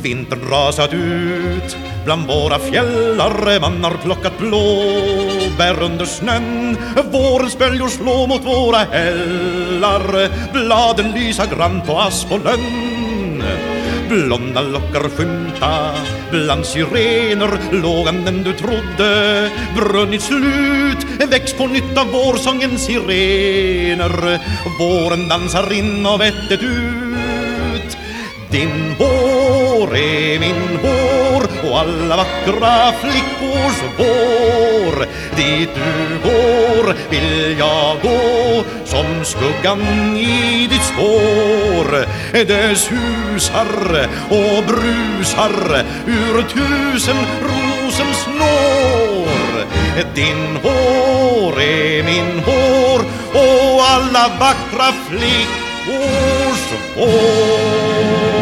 Vintern rasat ut bland våra fjällar. Man har plockat blåbär under snön. Vårens böljor slå mot våra hällar. Bladen lysa grann på asp och lönn. Blonda lockar skymta bland sirener. Lågan den du trodde brunnit slut väcks på nytt av vårsångens sirener. Våren dansar in och vettet ut. Din vår är min vår och alla vackra flickors vår. Dit du går vill jag gå som skuggan i ditt spår. Det susar och brusar ur tusen rosens når. Din vår är min vår och alla vackra flickors vår.